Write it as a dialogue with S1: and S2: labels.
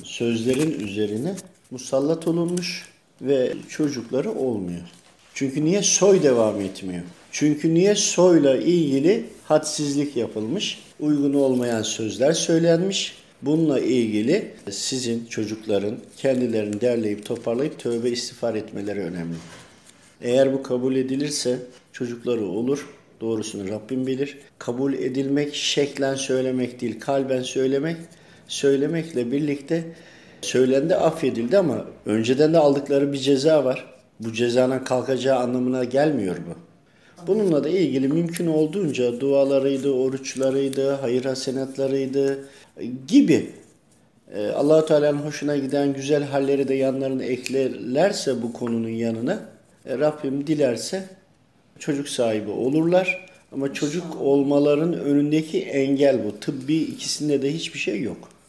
S1: sözlerin üzerine musallat olunmuş ve çocukları olmuyor. Çünkü niye soy devam etmiyor? Çünkü niye soyla ilgili hadsizlik yapılmış, uygun olmayan sözler söylenmiş. Bununla ilgili sizin çocukların kendilerini derleyip toparlayıp tövbe istiğfar etmeleri önemli. Eğer bu kabul edilirse çocukları olur. Doğrusunu Rabbim bilir. Kabul edilmek şeklen söylemek değil, kalben söylemek. Söylemekle birlikte söylendi, affedildi ama önceden de aldıkları bir ceza var. Bu cezanın kalkacağı anlamına gelmiyor bu. Bununla da ilgili mümkün olduğunca dualarıydı, oruçlarıydı, hayır hasenatlarıydı gibi Allah-u Teala'nın hoşuna giden güzel halleri de yanlarına eklerlerse bu konunun yanına Rabbim dilerse çocuk sahibi olurlar. Ama çocuk olmaların önündeki engel bu. Tıbbi ikisinde de hiçbir şey yok.